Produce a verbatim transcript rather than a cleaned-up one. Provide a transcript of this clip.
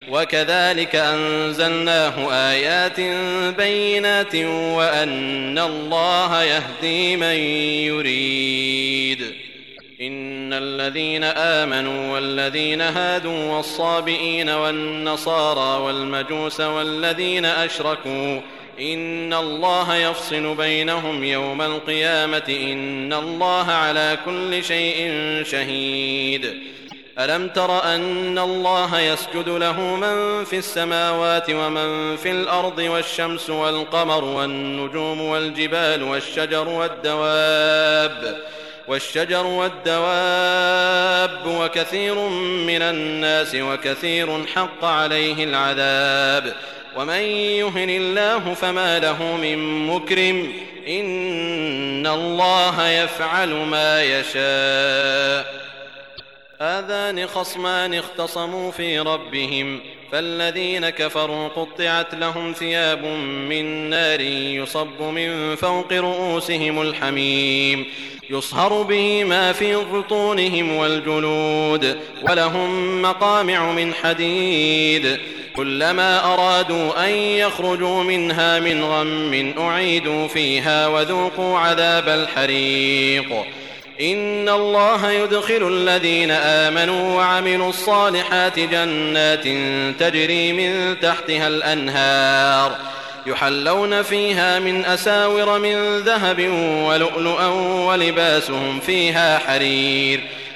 وكذلك أنزلناه آيات بينات وأن الله يهدي من يريد. إن الذين آمنوا والذين هادوا والصابئين والنصارى والمجوس والذين أشركوا إن الله يفصل بينهم يوم القيامة إن الله على كل شيء شهيد. ألم تر أن الله يسجد له من في السماوات ومن في الأرض والشمس والقمر والنجوم والجبال والشجر والدواب والشجر والدواب وكثير من الناس وكثير حق عليه العذاب ومن يهن الله فما له من مكرم إن الله يفعل ما يشاء. هذان خصمان اختصموا في ربهم فالذين كفروا قطعت لهم ثياب من نار يصب من فوق رؤوسهم الحميم يصهر به ما في بطونهم والجلود ولهم مقامع من حديد كلما أرادوا أن يخرجوا منها من غم أعيدوا فيها وذوقوا عذاب الحريق. إن الله يدخل الذين آمنوا وعملوا الصالحات جنات تجري من تحتها الأنهار يحلون فيها من أساور من ذهب ولؤلؤا ولباسهم فيها حرير